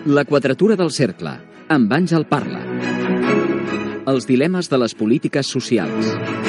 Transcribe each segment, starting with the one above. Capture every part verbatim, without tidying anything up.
La quadratura del cercle, amb Àngel Parla. Els dilemes de les polítiques socials.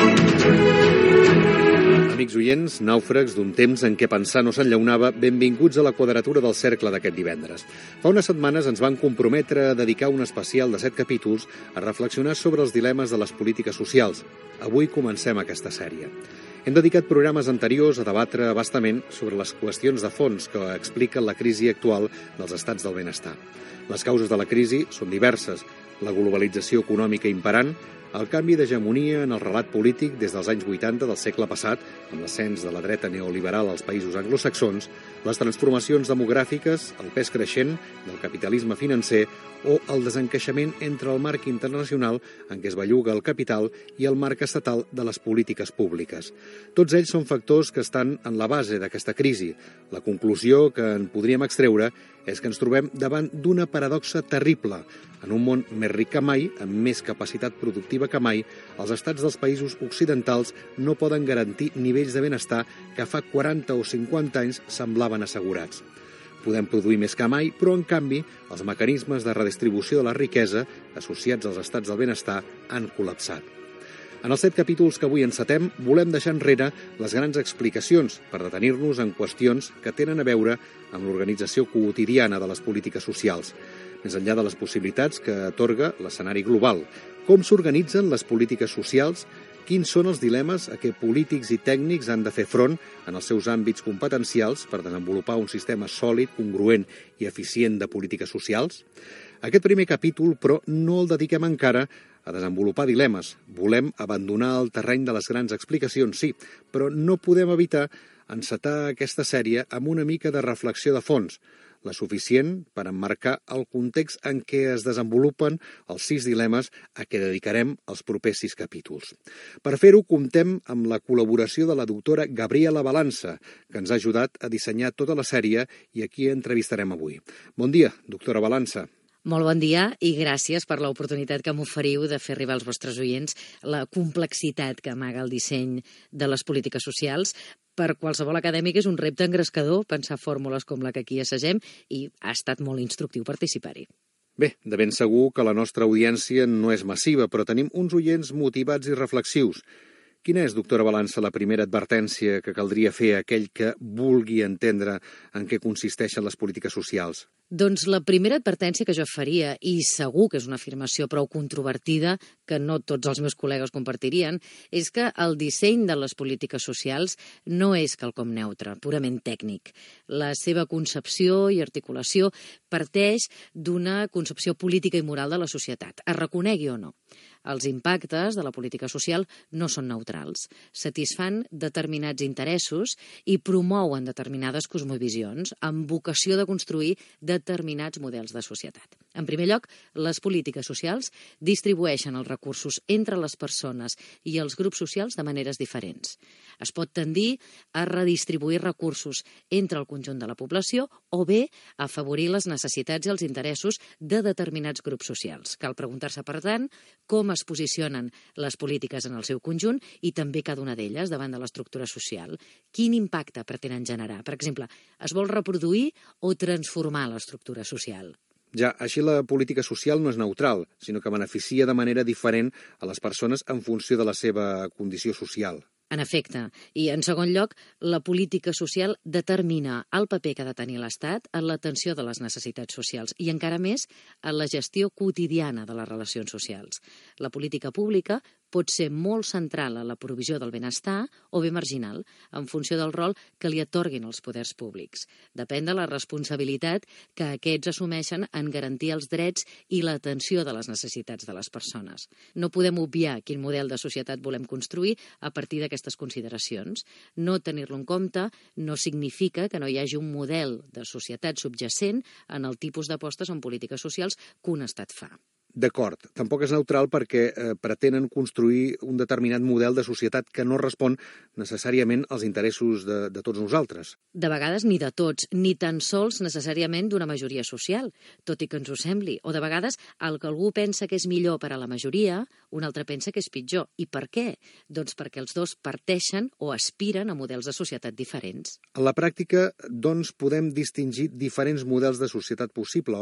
Amics oients, nàufrags d'un temps en què pensar no s'enllaunava, benvinguts a la quadratura del cercle d'aquest divendres. Fa unes setmanes ens van comprometre a dedicar un especial de set capítols a reflexionar sobre els dilemes de les polítiques socials. Avui comencem aquesta sèrie. Hem dedicat programes anteriors a debatre abastament sobre les qüestions de fons que expliquen la crisi actual dels estats del benestar. Les causes de la crisi són diverses: la globalització econòmica imperant, el canvi d'hegemonia en el relat polític des dels anys vuitanta del segle passat, amb l'ascens de la dreta neoliberal als països anglosaxons, les transformacions demogràfiques, el pes creixent del capitalisme financer o el desencaixament entre el marc internacional en què es belluga el capital i el marc estatal de les polítiques públiques. Tots ells són factors que estan en la base d'aquesta crisi. La conclusió que en podríem extreure és que ens trobem davant d'una paradoxa terrible. En un món més ric que mai, amb més capacitat productiva que mai, els estats dels països occidentals no poden garantir nivells de benestar que fa quaranta o cinquanta anys semblaven assegurats. Podem produir més que mai, però en canvi els mecanismes de redistribució de la riquesa associats als estats del benestar han col·lapsat. En els set capítols que avui encetem, volem deixar enrere les grans explicacions per detenir-nos en qüestions que tenen a veure amb l'organització quotidiana de les polítiques socials, més enllà de les possibilitats que atorga l'escenari global. Com s'organitzen les polítiques socials? Quins són els dilemes a què polítics i tècnics han de fer front en els seus àmbits competencials per desenvolupar un sistema sòlid, congruent i eficient de polítiques socials? Aquest primer capítol, però, no el dediquem encara a desenvolupar dilemes. Volem abandonar el terreny de les grans explicacions, sí, però no podem evitar encetar aquesta sèrie amb una mica de reflexió de fons, la suficient per emmarcar el context en què es desenvolupen els sis dilemes a què dedicarem els propers sis capítols. Per fer-ho, comptem amb la col·laboració de la doctora Gabriela Balança, que ens ha ajudat a dissenyar tota la sèrie i a qui entrevistarem avui. Bon dia, doctora Balança. Molt bon dia i gràcies per l'oportunitat que m'oferiu de fer arribar als vostres oients la complexitat que amaga el disseny de les polítiques socials. Per qualsevol acadèmic és un repte engrescador pensar fórmules com la que aquí assagem i ha estat molt instructiu participar-hi. Bé, de ben segur que la nostra audiència no és massiva, però tenim uns oients motivats i reflexius. Quina és, doctora Balança, la primera advertència que caldria fer a aquell que vulgui entendre en què consisteixen les polítiques socials? Doncs la primera advertència que jo faria, i segur que és una afirmació prou controvertida, que no tots els meus col·legues compartirien, és que el disseny de les polítiques socials no és quelcom neutre, purament tècnic. La seva concepció i articulació parteix d'una concepció política i moral de la societat, es reconegui o no. Els impactes de la política social no són neutrals. Satisfan determinats interessos i promouen determinades cosmovisions amb vocació de construir determinats models de societat. En primer lloc, les polítiques socials distribueixen els recursos entre les persones i els grups socials de maneres diferents. Es pot tendir a redistribuir recursos entre el conjunt de la població o bé a afavorir les necessitats i els interessos de determinats grups socials. Cal preguntar-se, per tant, com es posicionen les polítiques en el seu conjunt i també cada una d'elles davant de l'estructura social. Quin impacte pretenen generar? Per exemple, es vol reproduir o transformar l'estructura social? Ja, així la política social no és neutral, sinó que beneficia de manera diferent a les persones en funció de la seva condició social. En efecte, i en segon lloc, la política social determina el paper que ha de tenir l'Estat en l'atenció de les necessitats socials i encara més en la gestió quotidiana de les relacions socials. La política pública pot ser molt central en la provisió del benestar o bé marginal, en funció del rol que li atorguin els poders públics. Depèn de la responsabilitat que aquests assumeixen en garantir els drets i l'atenció de les necessitats de les persones. No podem obviar quin model de societat volem construir a partir d'aquestes consideracions. No tenir-lo en compte no significa que no hi hagi un model de societat subjacent en el tipus d'apostes en polítiques socials que un estat fa. D'acord, tampoc és neutral perquè eh, pretenen construir un determinat model de societat que no respon necessàriament als interessos de, de tots nosaltres. De vegades ni de tots, ni tan sols necessàriament d'una majoria social, tot i que ens ho sembli. O de vegades el que algú pensa que és millor per a la majoria, un altre pensa que és pitjor. I per què? Doncs perquè els dos parteixen o aspiren a models de societat diferents. En la pràctica, doncs, podem distingir diferents models de societat possible, oi?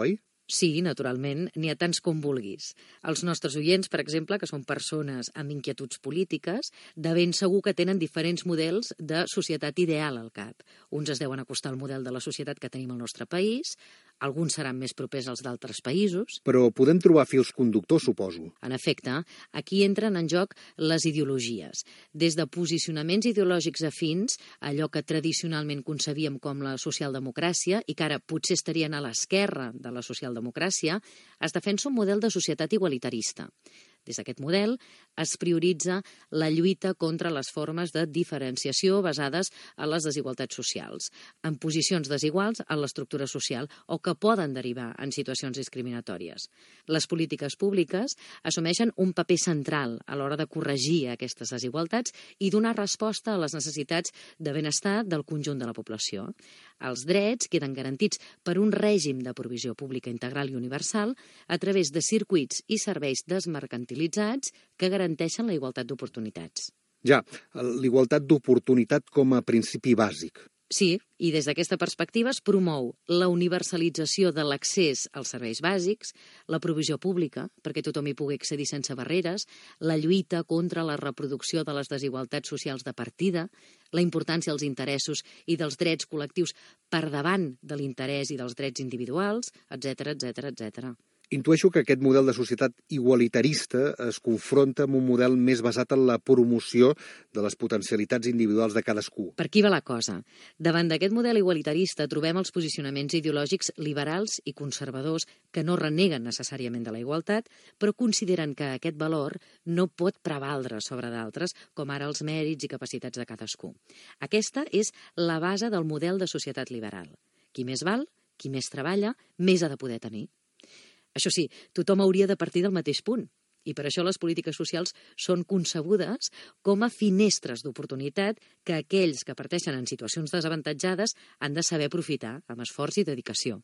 Sí, naturalment, n'hi ha tants com vulguis. Els nostres oients, per exemple, que són persones amb inquietuds polítiques, de ben segur que tenen diferents models de societat ideal al cap. Uns es deuen acostar al model de la societat que tenim al nostre país, alguns seran més propers als d'altres països. Però podem trobar fils conductors, suposo. En efecte, aquí entren en joc les ideologies. Des de posicionaments ideològics afins, allò que tradicionalment concebíem com la socialdemocràcia i que ara potser estarien a l'esquerra de la socialdemocràcia, es defensa un model de societat igualitarista. Des d'aquest model es prioritza la lluita contra les formes de diferenciació basades en les desigualtats socials, en posicions desiguals en l'estructura social o que poden derivar en situacions discriminatòries. Les polítiques públiques assumeixen un paper central a l'hora de corregir aquestes desigualtats i donar resposta a les necessitats de benestar del conjunt de la població. Els drets queden garantits per un règim de provisió pública integral i universal a través de circuits i serveis desmercantilitzats que garanteixen la igualtat d'oportunitats. Ja, l'igualtat d'oportunitat com a principi bàsic. Sí, i des d'aquesta perspectiva es promou la universalització de l'accés als serveis bàsics, la provisió pública, perquè tothom hi pugui accedir sense barreres, la lluita contra la reproducció de les desigualtats socials de partida, la importància dels interessos i dels drets col·lectius per davant de l'interès i dels drets individuals, etcètera, etcètera, etcètera. Intueixo que aquest model de societat igualitarista es confronta amb un model més basat en la promoció de les potencialitats individuals de cadascú. Per aquí va la cosa. Davant d'aquest model igualitarista trobem els posicionaments ideològics liberals i conservadors que no reneguen necessàriament de la igualtat, però consideren que aquest valor no pot prevaldre sobre d'altres, com ara els mèrits i capacitats de cadascú. Aquesta és la base del model de societat liberal. Qui més val, qui més treballa, més ha de poder tenir. Això sí, tothom hauria de partir del mateix punt. I per això les polítiques socials són concebudes com a finestres d'oportunitat que aquells que parteixen en situacions desavantatjades han de saber aprofitar amb esforç i dedicació.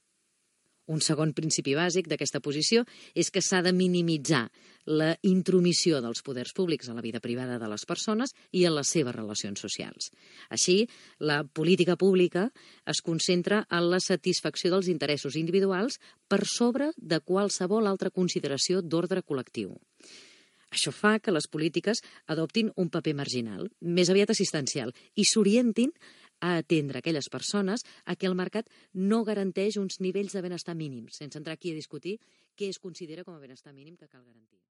Un segon principi bàsic d'aquesta posició és que s'ha de minimitzar la intromissió dels poders públics a la vida privada de les persones i en les seves relacions socials. Així, la política pública es concentra en la satisfacció dels interessos individuals per sobre de qualsevol altra consideració d'ordre col·lectiu. Això fa que les polítiques adoptin un paper marginal, més aviat assistencial, i s'orientin a atendre aquelles persones a què el mercat no garanteix uns nivells de benestar mínims, sense entrar aquí a discutir què es considera com a benestar mínim que cal garantir.